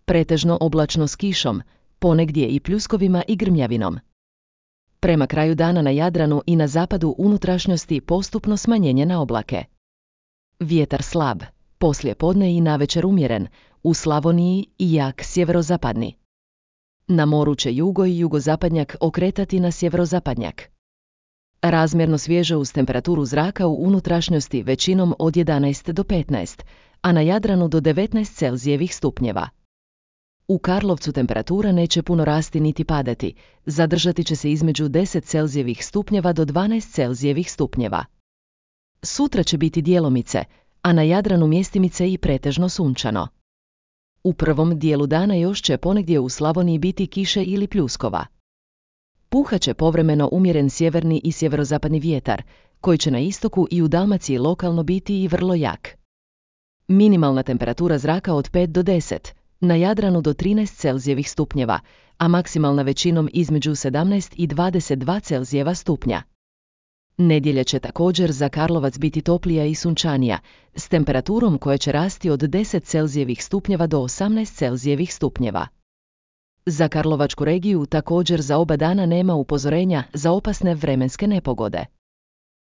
pretežno oblačno s kišom, ponegdje i pljuskovima i grmljavinom. Prema kraju dana na Jadranu i na zapadu unutrašnjosti postupno smanjenje na oblake. Vjetar slab, poslije podne i navečer umjeren, u Slavoniji i jak sjeverozapadni. Na moru će jugo i jugozapadnjak okretati na sjeverozapadnjak. Razmjerno svježe uz temperaturu zraka u unutrašnjosti većinom od 11 do 15, a na Jadranu do 19 Celzijevih stupnjeva. U Karlovcu temperatura neće puno rasti niti padati, zadržati će se između 10 Celzijevih stupnjeva do 12 Celzijevih stupnjeva. Sutra će biti djelomice, a na Jadranu mjestimice i pretežno sunčano. U prvom dijelu dana još će ponegdje u Slavoniji biti kiše ili pljuskova. Puhat će povremeno umjeren sjeverni i sjeverozapadni vjetar, koji će na istoku i u Dalmaciji lokalno biti i vrlo jak. Minimalna temperatura zraka od 5 do 10, na Jadranu do 13 Celzijevih stupnjeva, a maksimalna većinom između 17 i 22 Celzijeva stupnja. Nedjelja će također za Karlovac biti toplija i sunčanija, s temperaturom koja će rasti od 10 Celzijevih stupnjeva do 18 Celzijevih stupnjeva. Za Karlovačku regiju također za oba dana nema upozorenja za opasne vremenske nepogode.